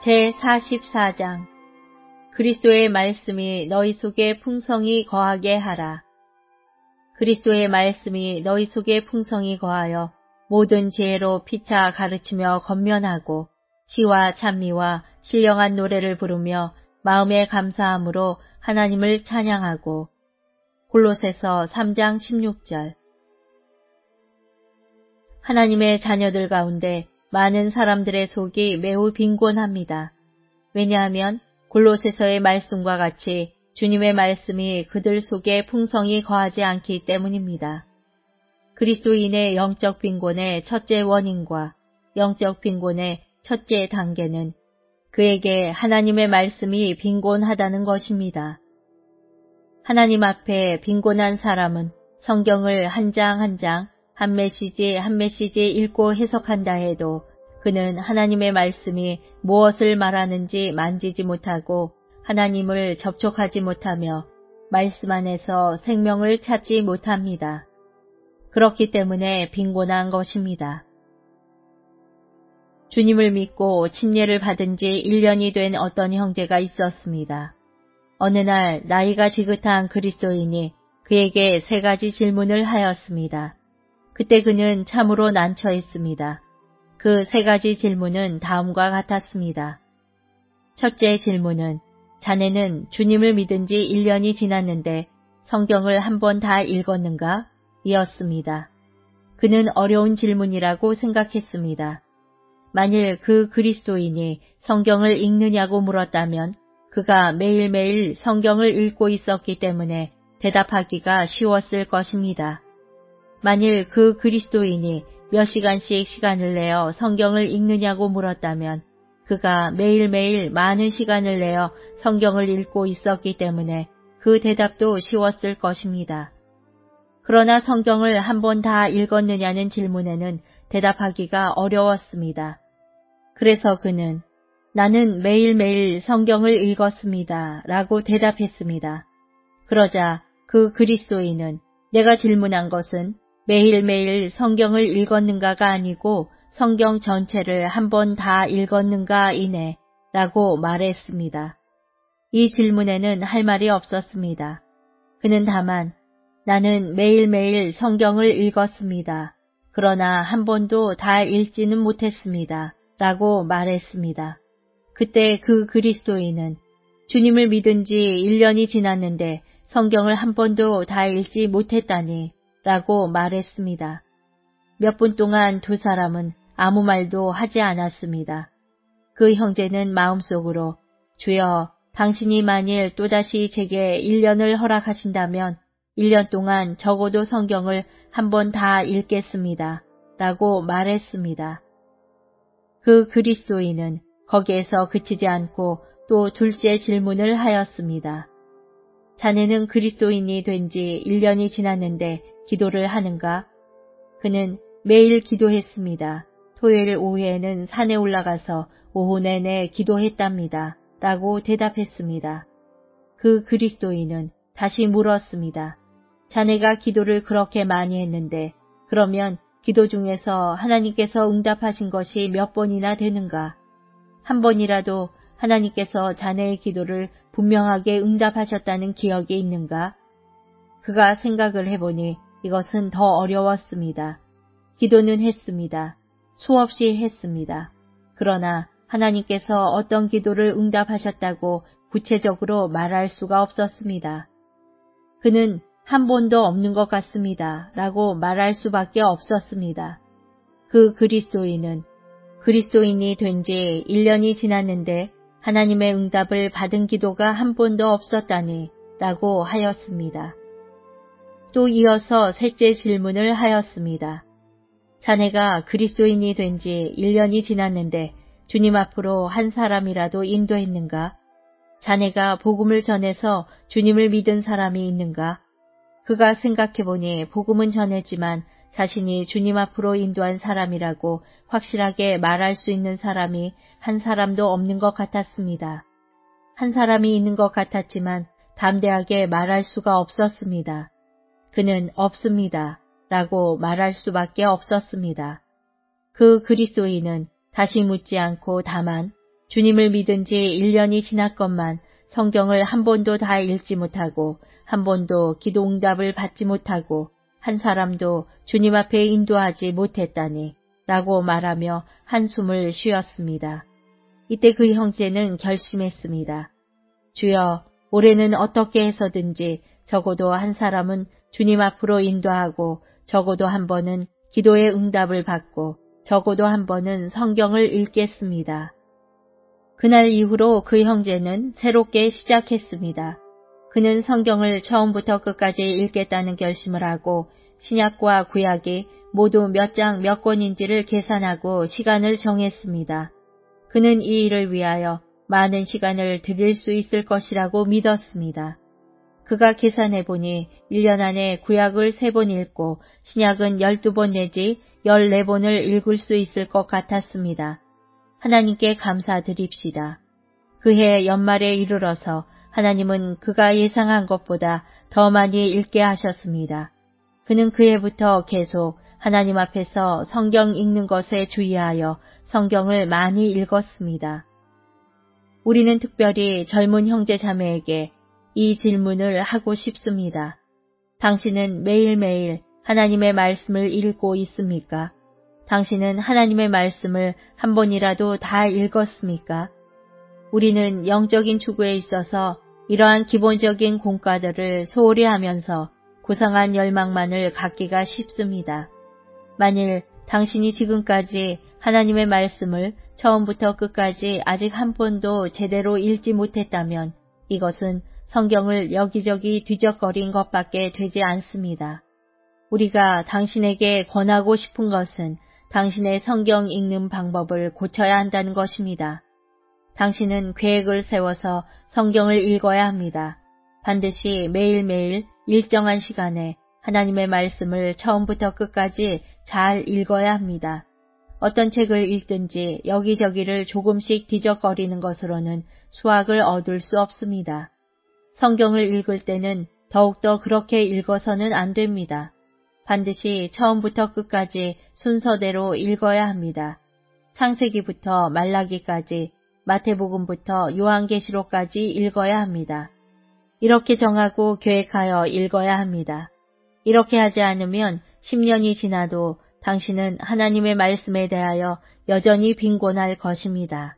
제44장 그리스도의 말씀이 너희 속에 풍성히 거하게 하라. 그리스도의 말씀이 너희 속에 풍성히 거하여 모든 지혜로 피차 가르치며 권면하고 시와 찬미와 신령한 노래를 부르며 마음의 감사함으로 하나님을 찬양하고. 골로새서 3장 16절. 하나님의 자녀들 가운데 많은 사람들의 속이 매우 빈곤합니다. 왜냐하면 골로새서의 말씀과 같이 주님의 말씀이 그들 속에 풍성히 거하지 않기 때문입니다. 그리스도인의 영적 빈곤의 첫째 원인과 영적 빈곤의 첫째 단계는 그에게 하나님의 말씀이 빈곤하다는 것입니다. 하나님 앞에 빈곤한 사람은 성경을 한 장 한 장, 한 메시지 한 메시지 읽고 해석한다 해도 그는 하나님의 말씀이 무엇을 말하는지 만지지 못하고 하나님을 접촉하지 못하며 말씀 안에서 생명을 찾지 못합니다. 그렇기 때문에 빈곤한 것입니다. 주님을 믿고 침례를 받은 지 1년이 된 어떤 형제가 있었습니다. 어느 날 나이가 지긋한 그리스도인이 그에게 3가지 질문을 하였습니다. 그때 그는 참으로 난처했습니다. 그 3가지 질문은 다음과 같았습니다. 첫째 질문은 자네는 주님을 믿은 지 1년이 지났는데 성경을 한 번 다 읽었는가? 이었습니다. 그는 어려운 질문이라고 생각했습니다. 만일 그 그리스도인이 성경을 읽느냐고 물었다면 그가 매일매일 성경을 읽고 있었기 때문에 대답하기가 쉬웠을 것입니다. 만일 그 그리스도인이 몇 시간씩 시간을 내어 성경을 읽느냐고 물었다면 그가 매일매일 많은 시간을 내어 성경을 읽고 있었기 때문에 그 대답도 쉬웠을 것입니다. 그러나 성경을 한 번 다 읽었느냐는 질문에는 대답하기가 어려웠습니다. 그래서 그는 나는 매일매일 성경을 읽었습니다. 라고 대답했습니다. 그러자 그 그리스도인은 내가 질문한 것은 매일매일 성경을 읽었는가가 아니고 성경 전체를 한 번 다 읽었는가 이네 라고 말했습니다. 이 질문에는 할 말이 없었습니다. 그는 다만 나는 매일매일 성경을 읽었습니다. 그러나 한 번도 다 읽지는 못했습니다. 라고 말했습니다. 그때 그 그리스도인은 주님을 믿은 지 1년이 지났는데 성경을 한 번도 다 읽지 못했다니 라고 말했습니다. 몇 분 동안 두 사람은 아무 말도 하지 않았습니다. 그 형제는 마음속으로 주여 당신이 만일 또다시 제게 1년을 허락하신다면 1년 동안 적어도 성경을 한 번 다 읽겠습니다. 라고 말했습니다. 그 그리스도인은 거기에서 그치지 않고 또 둘째 질문을 하였습니다. 자네는 그리스도인이 된 지 1년이 지났는데 기도를 하는가? 그는 매일 기도했습니다. 토요일 오후에는 산에 올라가서 오후 내내 기도했답니다. 라고 대답했습니다. 그 그리스도인은 다시 물었습니다. 자네가 기도를 그렇게 많이 했는데 그러면 기도 중에서 하나님께서 응답하신 것이 몇 번이나 되는가? 한 번이라도 하나님께서 자네의 기도를 분명하게 응답하셨다는 기억이 있는가? 그가 생각을 해보니 이것은 더 어려웠습니다. 기도는 했습니다. 수없이 했습니다. 그러나 하나님께서 어떤 기도를 응답하셨다고 구체적으로 말할 수가 없었습니다. 그는 한 번도 없는 것 같습니다. 라고 말할 수밖에 없었습니다. 그 그리스도인은 그리스도인이 된 지 1년이 지났는데 하나님의 응답을 받은 기도가 한 번도 없었다니 라고 하였습니다. 또 이어서 셋째 질문을 하였습니다. 자네가 그리스도인이 된 지 1년이 지났는데 주님 앞으로 한 사람이라도 인도했는가? 자네가 복음을 전해서 주님을 믿은 사람이 있는가? 그가 생각해보니 복음은 전했지만 자신이 주님 앞으로 인도한 사람이라고 확실하게 말할 수 있는 사람이 한 사람도 없는 것 같았습니다. 한 사람이 있는 것 같았지만 담대하게 말할 수가 없었습니다. 그는 없습니다. 라고 말할 수밖에 없었습니다. 그 그리스도인은 다시 묻지 않고 다만 주님을 믿은 지 1년이 지났건만 성경을 한 번도 다 읽지 못하고 한 번도 기도 응답을 받지 못하고 한 사람도 주님 앞에 인도하지 못했다니 라고 말하며 한숨을 쉬었습니다. 이때 그 형제는 결심했습니다. 주여, 올해는 어떻게 해서든지 적어도 한 사람은 주님 앞으로 인도하고 적어도 한 번은 기도의 응답을 받고 적어도 한 번은 성경을 읽겠습니다. 그날 이후로 그 형제는 새롭게 시작했습니다. 그는 성경을 처음부터 끝까지 읽겠다는 결심을 하고 신약과 구약이 모두 몇 장 몇 권인지를 계산하고 시간을 정했습니다. 그는 이 일을 위하여 많은 시간을 들일 수 있을 것이라고 믿었습니다. 그가 계산해보니 1년 안에 구약을 3번 읽고 신약은 12번 내지 14번을 읽을 수 있을 것 같았습니다. 하나님께 감사드립시다. 그해 연말에 이르러서 하나님은 그가 예상한 것보다 더 많이 읽게 하셨습니다. 그는 그해부터 계속 하나님 앞에서 성경 읽는 것에 주의하여 성경을 많이 읽었습니다. 우리는 특별히 젊은 형제 자매에게 이 질문을 하고 싶습니다. 당신은 매일매일 하나님의 말씀을 읽고 있습니까? 당신은 하나님의 말씀을 한 번이라도 다 읽었습니까? 우리는 영적인 추구에 있어서 이러한 기본적인 공과들을 소홀히 하면서 고상한 열망만을 갖기가 쉽습니다. 만일 당신이 지금까지 하나님의 말씀을 처음부터 끝까지 아직 한 번도 제대로 읽지 못했다면 이것은 성경을 여기저기 뒤적거린 것밖에 되지 않습니다. 우리가 당신에게 권하고 싶은 것은 당신의 성경 읽는 방법을 고쳐야 한다는 것입니다. 당신은 계획을 세워서 성경을 읽어야 합니다. 반드시 매일매일 일정한 시간에 하나님의 말씀을 처음부터 끝까지 잘 읽어야 합니다. 어떤 책을 읽든지 여기저기를 조금씩 뒤적거리는 것으로는 수확을 얻을 수 없습니다. 성경을 읽을 때는 더욱더 그렇게 읽어서는 안 됩니다. 반드시 처음부터 끝까지 순서대로 읽어야 합니다. 창세기부터 말라기까지, 마태복음부터 요한계시록까지 읽어야 합니다. 이렇게 정하고 계획하여 읽어야 합니다. 이렇게 하지 않으면 10년이 지나도 당신은 하나님의 말씀에 대하여 여전히 빈곤할 것입니다.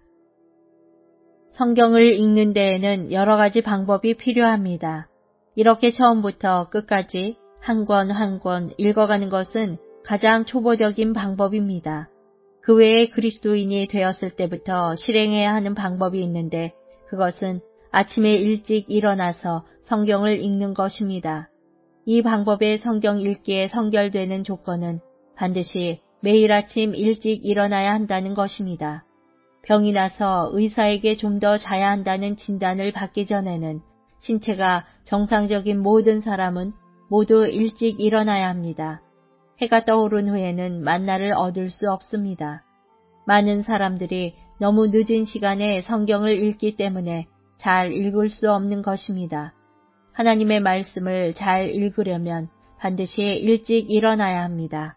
성경을 읽는 데에는 여러 가지 방법이 필요합니다. 이렇게 처음부터 끝까지 한 권 한 권 읽어가는 것은 가장 초보적인 방법입니다. 그 외에 그리스도인이 되었을 때부터 실행해야 하는 방법이 있는데 그것은 아침에 일찍 일어나서 성경을 읽는 것입니다. 이 방법의 성경 읽기에 선결되는 조건은 반드시 매일 아침 일찍 일어나야 한다는 것입니다. 병이 나서 의사에게 좀 더 자야 한다는 진단을 받기 전에는 신체가 정상적인 모든 사람은 모두 일찍 일어나야 합니다. 해가 떠오른 후에는 만나를 얻을 수 없습니다. 많은 사람들이 너무 늦은 시간에 성경을 읽기 때문에 잘 읽을 수 없는 것입니다. 하나님의 말씀을 잘 읽으려면 반드시 일찍 일어나야 합니다.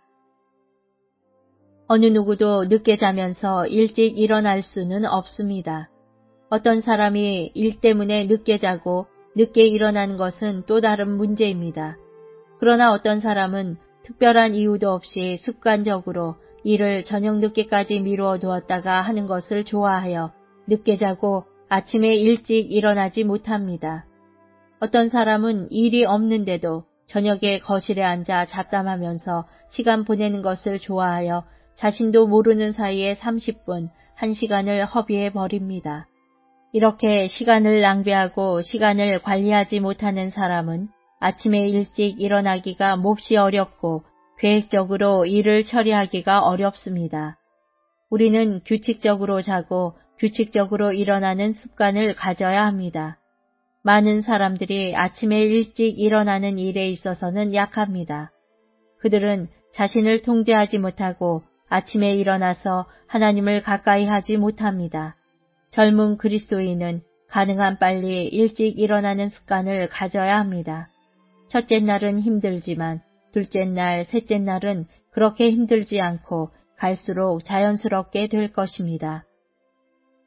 어느 누구도 늦게 자면서 일찍 일어날 수는 없습니다. 어떤 사람이 일 때문에 늦게 자고 늦게 일어나는 것은 또 다른 문제입니다. 그러나 어떤 사람은 특별한 이유도 없이 습관적으로 일을 저녁 늦게까지 미루어 두었다가 하는 것을 좋아하여 늦게 자고 아침에 일찍 일어나지 못합니다. 어떤 사람은 일이 없는데도 저녁에 거실에 앉아 잡담하면서 시간 보내는 것을 좋아하여 자신도 모르는 사이에 30분, 1시간을 허비해 버립니다. 이렇게 시간을 낭비하고 시간을 관리하지 못하는 사람은 아침에 일찍 일어나기가 몹시 어렵고 계획적으로 일을 처리하기가 어렵습니다. 우리는 규칙적으로 자고 규칙적으로 일어나는 습관을 가져야 합니다. 많은 사람들이 아침에 일찍 일어나는 일에 있어서는 약합니다. 그들은 자신을 통제하지 못하고 아침에 일어나서 하나님을 가까이 하지 못합니다. 젊은 그리스도인은 가능한 빨리 일찍 일어나는 습관을 가져야 합니다. 첫째 날은 힘들지만 둘째 날, 셋째 날은 그렇게 힘들지 않고 갈수록 자연스럽게 될 것입니다.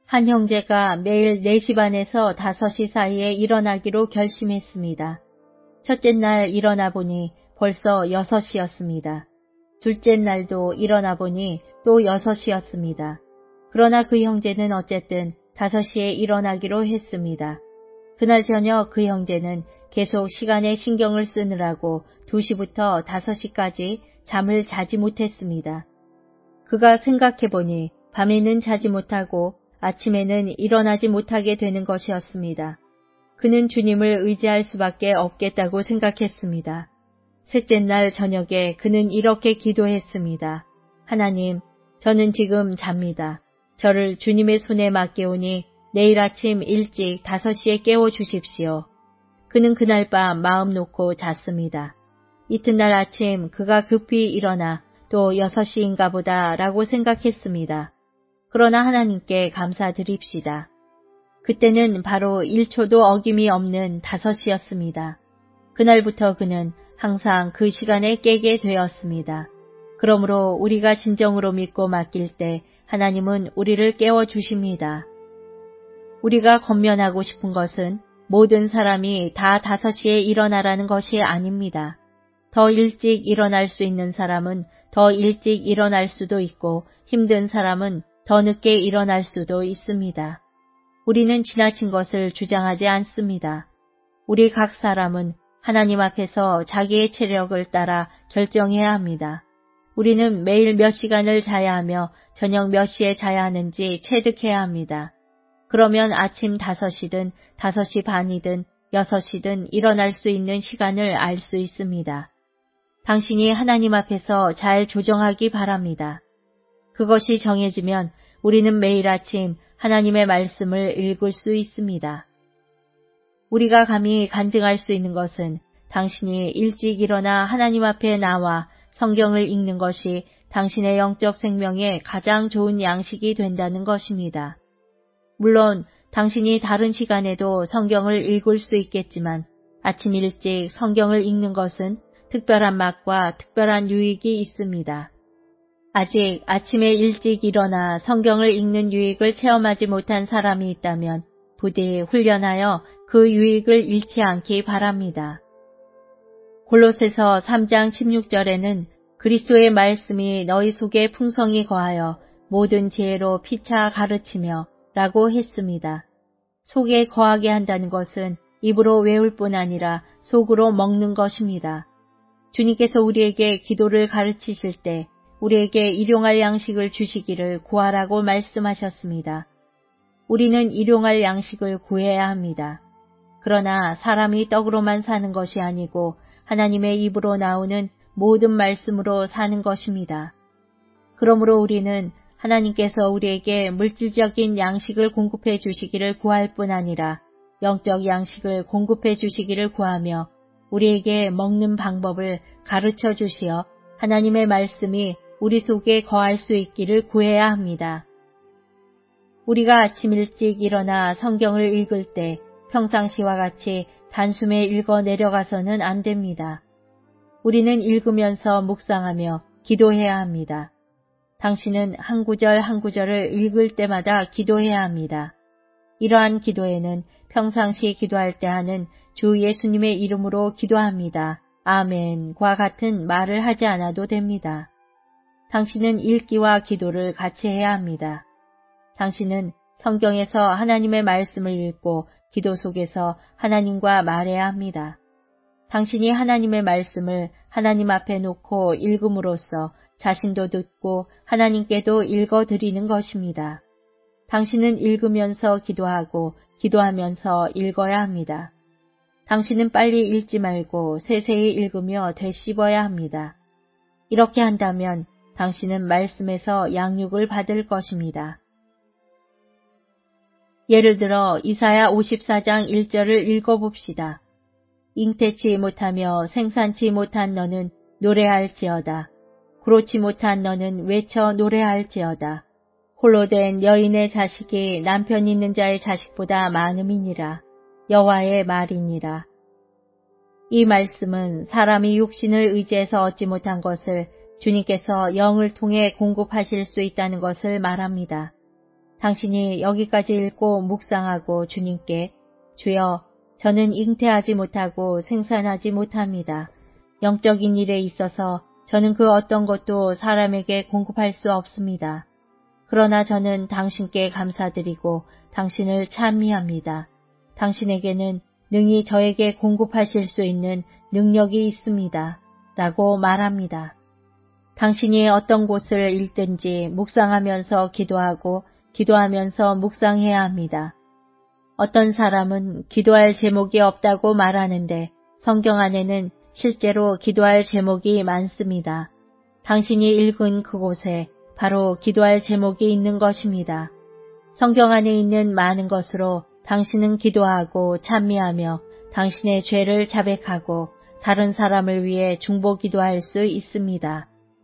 한 형제가 매일 4시 반에서 5시 사이에 일어나기로 결심했습니다. 첫째 날 일어나 보니 벌써 6시였습니다. 둘째 날도 일어나 보니 또 6시였습니다. 그러나 그 형제는 어쨌든 5시에 일어나기로 했습니다. 그날 저녁 그 형제는 계속 시간에 신경을 쓰느라고 2시부터 5시까지 잠을 자지 못했습니다. 그가 생각해보니 밤에는 자지 못하고 아침에는 일어나지 못하게 되는 것이었습니다. 그는 주님을 의지할 수밖에 없겠다고 생각했습니다. 셋째 날 저녁에 그는 이렇게 기도했습니다. 하나님, 저는 지금 잡니다. 저를 주님의 손에 맡겨오니 내일 아침 일찍 5시에 깨워주십시오. 그는 그날 밤 마음 놓고 잤습니다. 이튿날 아침 그가 급히 일어나 또 6시인가 보다 라고 생각했습니다. 그러나 하나님께 감사드립시다. 그때는 바로 1초도 어김이 없는 5시였습니다. 그날부터 그는 항상 그 시간에 깨게 되었습니다. 그러므로 우리가 진정으로 믿고 맡길 때 하나님은 우리를 깨워주십니다. 우리가 권면하고 싶은 것은 모든 사람이 다 5시에 일어나라는 것이 아닙니다. 더 일찍 일어날 수 있는 사람은 더 일찍 일어날 수도 있고 힘든 사람은 더 늦게 일어날 수도 있습니다. 우리는 지나친 것을 주장하지 않습니다. 우리 각 사람은 하나님 앞에서 자기의 체력을 따라 결정해야 합니다. 우리는 매일 몇 시간을 자야 하며 저녁 몇 시에 자야 하는지 체득해야 합니다. 그러면 아침 5시든 5시 반이든 6시든 일어날 수 있는 시간을 알 수 있습니다. 당신이 하나님 앞에서 잘 조정하기 바랍니다. 그것이 정해지면 우리는 매일 아침 하나님의 말씀을 읽을 수 있습니다. 우리가 감히 간증할 수 있는 것은 당신이 일찍 일어나 하나님 앞에 나와 성경을 읽는 것이 당신의 영적 생명에 가장 좋은 양식이 된다는 것입니다. 물론 당신이 다른 시간에도 성경을 읽을 수 있겠지만 아침 일찍 성경을 읽는 것은 특별한 맛과 특별한 유익이 있습니다. 아직 아침에 일찍 일어나 성경을 읽는 유익을 체험하지 못한 사람이 있다면 부디 훈련하여 그 유익을 잃지 않기 바랍니다. 골로새서 3장 16절에는 그리스도의 말씀이 너희 속에 풍성히 거하여 모든 지혜로 피차 가르치며 라고 했습니다. 속에 거하게 한다는 것은 입으로 외울 뿐 아니라 속으로 먹는 것입니다. 주님께서 우리에게 기도를 가르치실 때 우리에게 일용할 양식을 주시기를 구하라고 말씀하셨습니다. 우리는 일용할 양식을 구해야 합니다. 그러나 사람이 떡으로만 사는 것이 아니고 하나님의 입으로 나오는 모든 말씀으로 사는 것입니다. 그러므로 우리는 하나님께서 우리에게 물질적인 양식을 공급해 주시기를 구할 뿐 아니라 영적 양식을 공급해 주시기를 구하며 우리에게 먹는 방법을 가르쳐 주시어 하나님의 말씀이 우리 속에 거할 수 있기를 구해야 합니다. 우리가 아침 일찍 일어나 성경을 읽을 때 평상시와 같이 단숨에 읽어 내려가서는 안 됩니다. 우리는 읽으면서 묵상하며 기도해야 합니다. 당신은 한 구절 한 구절을 읽을 때마다 기도해야 합니다. 이러한 기도에는 평상시 기도할 때 하는 주 예수님의 이름으로 기도합니다. 아멘과 같은 말을 하지 않아도 됩니다. 당신은 읽기와 기도를 같이 해야 합니다. 당신은 성경에서 하나님의 말씀을 읽고 기도 속에서 하나님과 말해야 합니다. 당신이 하나님의 말씀을 하나님 앞에 놓고 읽음으로써 자신도 듣고 하나님께도 읽어드리는 것입니다. 당신은 읽으면서 기도하고 기도하면서 읽어야 합니다. 당신은 빨리 읽지 말고 세세히 읽으며 되씹어야 합니다. 이렇게 한다면 당신은 말씀에서 양육을 받을 것입니다. 예를 들어 이사야 54장 1절을 읽어봅시다. 잉태치 못하며 생산치 못한 너는 노래할지어다. 그렇지 못한 너는 외쳐 노래할지어다. 홀로 된 여인의 자식이 남편 있는 자의 자식보다 많음이니라. 여호와의 말이니라. 이 말씀은 사람이 육신을 의지해서 얻지 못한 것을 주님께서 영을 통해 공급하실 수 있다는 것을 말합니다. 당신이 여기까지 읽고 묵상하고 주님께 주여 저는 잉태하지 못하고 생산하지 못합니다. 영적인 일에 있어서 저는 그 어떤 것도 사람에게 공급할 수 없습니다. 그러나 저는 당신께 감사드리고 당신을 찬미합니다. 당신에게는 능히 저에게 공급하실 수 있는 능력이 있습니다. 라고 말합니다. 당신이 어떤 곳을 읽든지 묵상하면서 기도하고 기도하면서 묵상해야 합니다. 어떤 사람은 기도할 제목이 없다고 말하는데 성경 안에는 실제로 기도할 제목이 많습니다. 당신이 읽은 그곳에 바로 기도할 제목이 있는 것입니다. 성경 안에 있는 많은 것으로 당신은 기도하고 찬미하며 당신의 죄를 자백하고 다른 사람을 위해 중보 기도할 수 있습니다.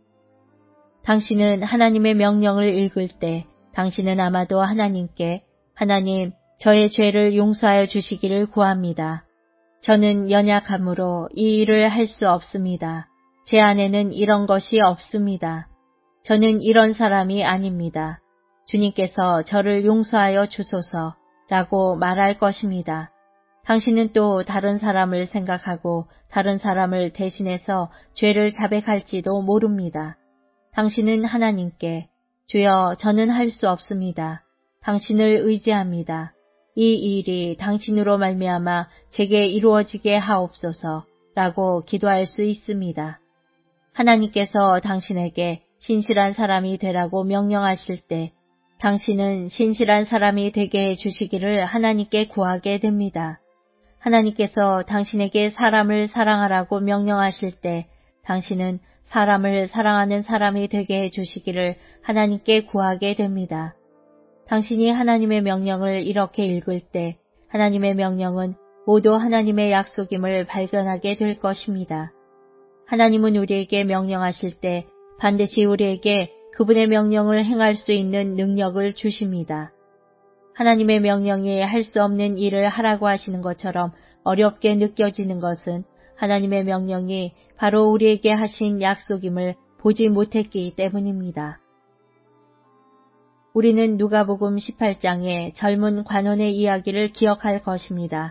당신은 하나님의 명령을 읽을 때 당신은 아마도 하나님께 하나님, 저의 죄를 용서하여 주시기를 구합니다. 저는 연약함으로 이 일을 할 수 없습니다. 제 안에는 이런 것이 없습니다. 저는 이런 사람이 아닙니다. 주님께서 저를 용서하여 주소서 라고 말할 것입니다. 당신은 또 다른 사람을 생각하고 다른 사람을 대신해서 죄를 자백할지도 모릅니다. 당신은 하나님께 주여 저는 할 수 없습니다. 당신을 의지합니다. 이 일이 당신으로 말미암아 제게 이루어지게 하옵소서 라고 기도할 수 있습니다. 하나님께서 당신에게 신실한 사람이 되라고 명령하실 때 당신은 신실한 사람이 되게 해주시기를 하나님께 구하게 됩니다. 하나님께서 당신에게 사람을 사랑하라고 명령하실 때 당신은 사람을 사랑하는 사람이 되게 해주시기를 하나님께 구하게 됩니다. 당신이 하나님의 명령을 이렇게 읽을 때 하나님의 명령은 모두 하나님의 약속임을 발견하게 될 것입니다. 하나님은 우리에게 명령하실 때 반드시 우리에게 그분의 명령을 행할 수 있는 능력을 주십니다. 하나님의 명령이 할 수 없는 일을 하라고 하시는 것처럼 어렵게 느껴지는 것은 하나님의 명령이 바로 우리에게 하신 약속임을 보지 못했기 때문입니다. 우리는 누가복음 18장의 젊은 관원의 이야기를 기억할 것입니다.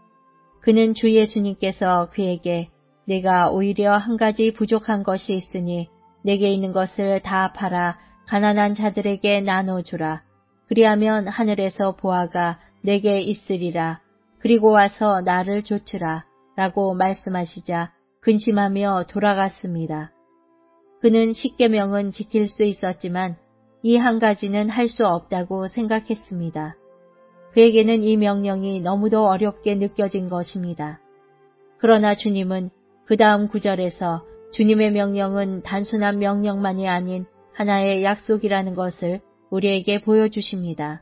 그는 주 예수님께서 그에게 내가 오히려 한 가지 부족한 것이 있으니 내게 있는 것을 다 팔아 가난한 자들에게 나눠주라. 그리하면 하늘에서 보화가 내게 있으리라. 그리고 와서 나를 좇으라. 라고 말씀하시자 근심하며 돌아갔습니다. 그는 십계명은 지킬 수 있었지만 이 한 가지는 할 수 없다고 생각했습니다. 그에게는 이 명령이 너무도 어렵게 느껴진 것입니다. 그러나 주님은 그 다음 구절에서 주님의 명령은 단순한 명령만이 아닌 하나의 약속이라는 것을 우리에게 보여주십니다.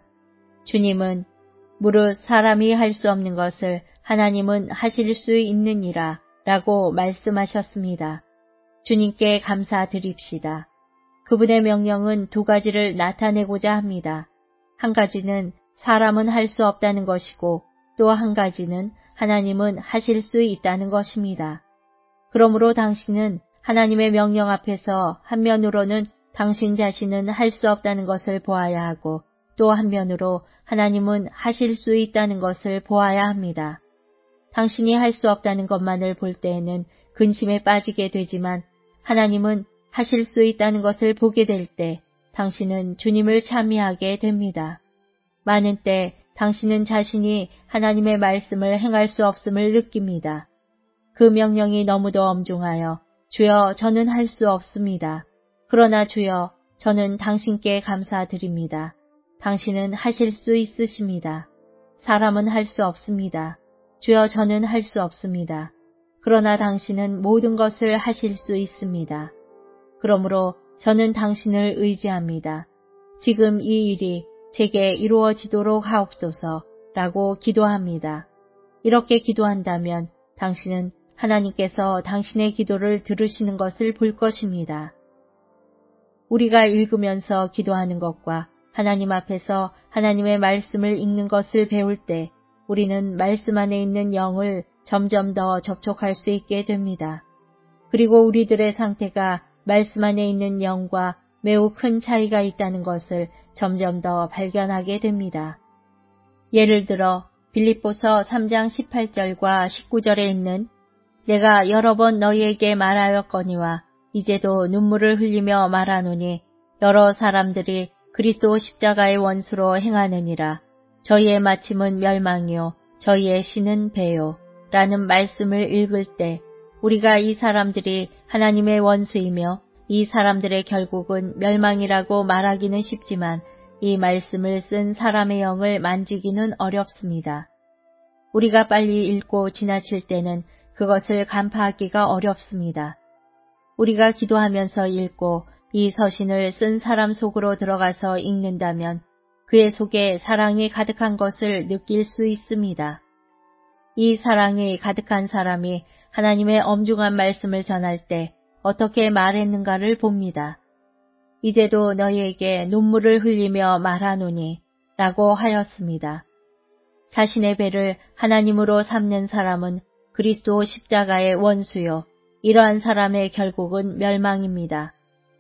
주님은 무릇 사람이 할 수 없는 것을 하나님은 하실 수 있느니라 라고 말씀하셨습니다. 주님께 감사드립시다. 그분의 명령은 두 가지를 나타내고자 합니다. 한 가지는 사람은 할 수 없다는 것이고 또 한 가지는 하나님은 하실 수 있다는 것입니다. 그러므로 당신은 하나님의 명령 앞에서 한면으로는 당신 자신은 할 수 없다는 것을 보아야 하고 또 한면으로 하나님은 하실 수 있다는 것을 보아야 합니다. 당신이 할 수 없다는 것만을 볼 때에는 근심에 빠지게 되지만 하나님은 하실 수 있다는 것을 보게 될 때 당신은 주님을 찬미하게 됩니다. 많은 때 당신은 자신이 하나님의 말씀을 행할 수 없음을 느낍니다. 그 명령이 너무도 엄중하여 주여 저는 할 수 없습니다. 그러나 주여 저는 당신께 감사드립니다. 당신은 하실 수 있으십니다. 사람은 할 수 없습니다. 주여 저는 할 수 없습니다. 그러나 당신은 모든 것을 하실 수 있습니다. 그러므로 저는 당신을 의지합니다. 지금 이 일이 제게 이루어지도록 하옵소서 라고 기도합니다. 이렇게 기도한다면 당신은 하나님께서 당신의 기도를 들으시는 것을 볼 것입니다. 우리가 읽으면서 기도하는 것과 하나님 앞에서 하나님의 말씀을 읽는 것을 배울 때 우리는 말씀 안에 있는 영을 점점 더 접촉할 수 있게 됩니다. 그리고 우리들의 상태가 말씀 안에 있는 영과 매우 큰 차이가 있다는 것을 점점 더 발견하게 됩니다. 예를 들어 빌립보서 3장 18절과 19절에 있는 내가 여러 번 너희에게 말하였거니와 이제도 눈물을 흘리며 말하노니 여러 사람들이 그리스도 십자가의 원수로 행하느니라. 저희의 마침은 멸망이요 저희의 신은 배요 라는 말씀을 읽을 때 우리가 이 사람들이 하나님의 원수이며 이 사람들의 결국은 멸망이라고 말하기는 쉽지만 이 말씀을 쓴 사람의 영을 만지기는 어렵습니다. 우리가 빨리 읽고 지나칠 때는 그것을 간파하기가 어렵습니다. 우리가 기도하면서 읽고 이 서신을 쓴 사람 속으로 들어가서 읽는다면 그의 속에 사랑이 가득한 것을 느낄 수 있습니다. 이 사랑이 가득한 사람이 하나님의 엄중한 말씀을 전할 때 어떻게 말했는가를 봅니다. 이제도 너희에게 눈물을 흘리며 말하노니 라고 하였습니다. 자신의 배를 하나님으로 삼는 사람은 그리스도 십자가의 원수요. 이러한 사람의 결국은 멸망입니다.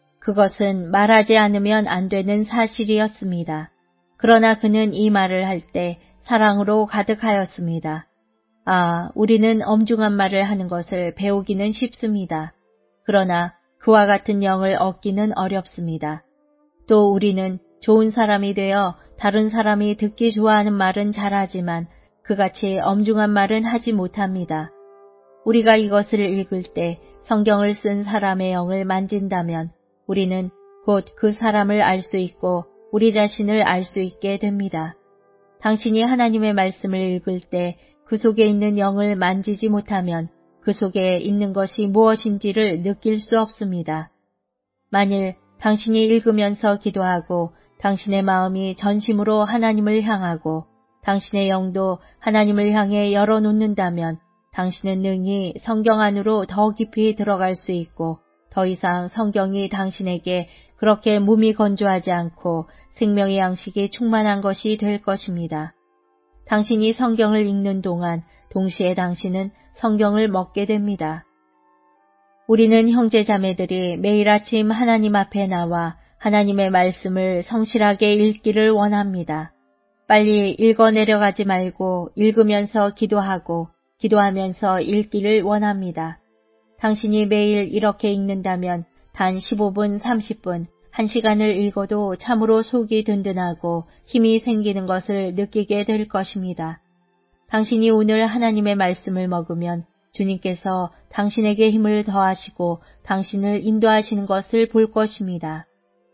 그것은 말하지 않으면 안 되는 사실이었습니다. 그러나 그는 이 말을 할 때 사랑으로 가득하였습니다. 아, 우리는 엄중한 말을 하는 것을 배우기는 쉽습니다. 그러나 그와 같은 영을 얻기는 어렵습니다. 또 우리는 좋은 사람이 되어 다른 사람이 듣기 좋아하는 말은 잘하지만 그같이 엄중한 말은 하지 못합니다. 우리가 이것을 읽을 때 성경을 쓴 사람의 영을 만진다면 우리는 곧 그 사람을 알 수 있고 우리 자신을 알 수 있게 됩니다. 당신이 하나님의 말씀을 읽을 때 그 속에 있는 영을 만지지 못하면 그 속에 있는 것이 무엇인지를 느낄 수 없습니다. 만일 당신이 읽으면서 기도하고 당신의 마음이 전심으로 하나님을 향하고 당신의 영도 하나님을 향해 열어놓는다면 당신은 능히 성경 안으로 더 깊이 들어갈 수 있고 더 이상 성경이 당신에게 그렇게 몸이 건조하지 않고 생명의 양식이 충만한 것이 될 것입니다. 당신이 성경을 읽는 동안 동시에 당신은 성경을 먹게 됩니다. 우리는 형제자매들이 매일 아침 하나님 앞에 나와 하나님의 말씀을 성실하게 읽기를 원합니다. 빨리 읽어 내려가지 말고 읽으면서 기도하고 기도하면서 읽기를 원합니다. 당신이 매일 이렇게 읽는다면 단 15분, 30분, 1시간을 읽어도 참으로 속이 든든하고 힘이 생기는 것을 느끼게 될 것입니다. 당신이 오늘 하나님의 말씀을 먹으면 주님께서 당신에게 힘을 더하시고 당신을 인도하시는 것을 볼 것입니다.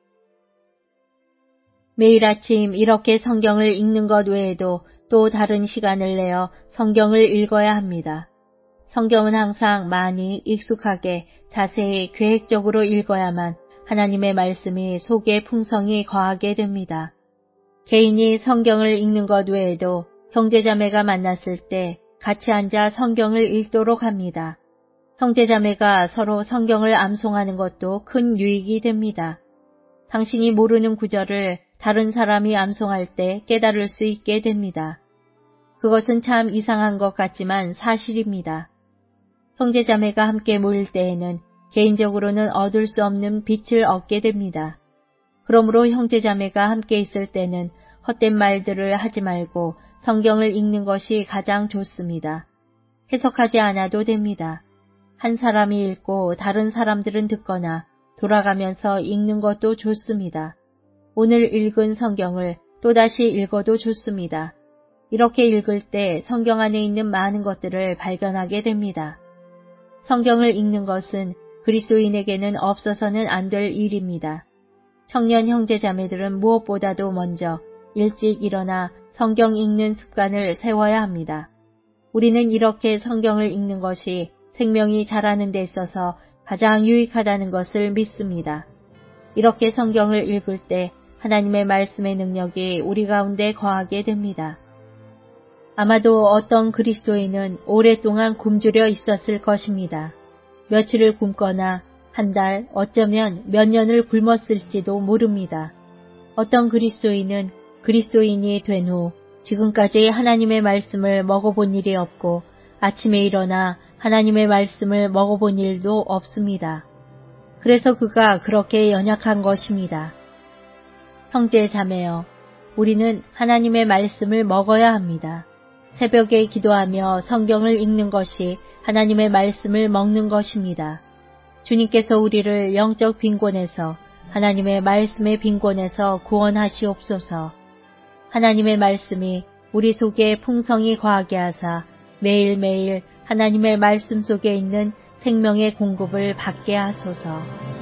매일 아침 이렇게 성경을 읽는 것 외에도 또 다른 시간을 내어 성경을 읽어야 합니다. 성경은 항상 많이 익숙하게 자세히 계획적으로 읽어야만 하나님의 말씀이 속에 풍성히 거하게 됩니다. 개인이 성경을 읽는 것 외에도 형제자매가 만났을 때 같이 앉아 성경을 읽도록 합니다. 형제자매가 서로 성경을 암송하는 것도 큰 유익이 됩니다. 당신이 모르는 구절을 다른 사람이 암송할 때 깨달을 수 있게 됩니다. 그것은 참 이상한 것 같지만 사실입니다. 형제자매가 함께 모일 때에는 개인적으로는 얻을 수 없는 빛을 얻게 됩니다. 그러므로 형제자매가 함께 있을 때는 헛된 말들을 하지 말고 성경을 읽는 것이 가장 좋습니다. 해석하지 않아도 됩니다. 한 사람이 읽고 다른 사람들은 듣거나 돌아가면서 읽는 것도 좋습니다. 오늘 읽은 성경을 또다시 읽어도 좋습니다. 이렇게 읽을 때 성경 안에 있는 많은 것들을 발견하게 됩니다. 성경을 읽는 것은 그리스도인에게는 없어서는 안 될 일입니다. 청년 형제자매들은 무엇보다도 먼저 일찍 일어나 성경 읽는 습관을 세워야 합니다. 우리는 이렇게 성경을 읽는 것이 생명이 자라는 데 있어서 가장 유익하다는 것을 믿습니다. 이렇게 성경을 읽을 때 하나님의 말씀의 능력이 우리 가운데 거하게 됩니다. 아마도 어떤 그리스도인은 오랫동안 굶주려 있었을 것입니다. 며칠을 굶거나 한 달, 어쩌면 몇 년을 굶었을지도 모릅니다. 어떤 그리스도인은 그리스도인이 된 후 지금까지 하나님의 말씀을 먹어본 일이 없고 아침에 일어나 하나님의 말씀을 먹어본 일도 없습니다. 그래서 그가 그렇게 연약한 것입니다. 형제 자매여, 우리는 하나님의 말씀을 먹어야 합니다. 새벽에 기도하며 성경을 읽는 것이 하나님의 말씀을 먹는 것입니다. 주님께서 우리를 영적 빈곤에서 하나님의 말씀의 빈곤에서 구원하시옵소서. 하나님의 말씀이 우리 속에 풍성히 거하게 하사 매일매일 하나님의 말씀 속에 있는 생명의 공급을 받게 하소서.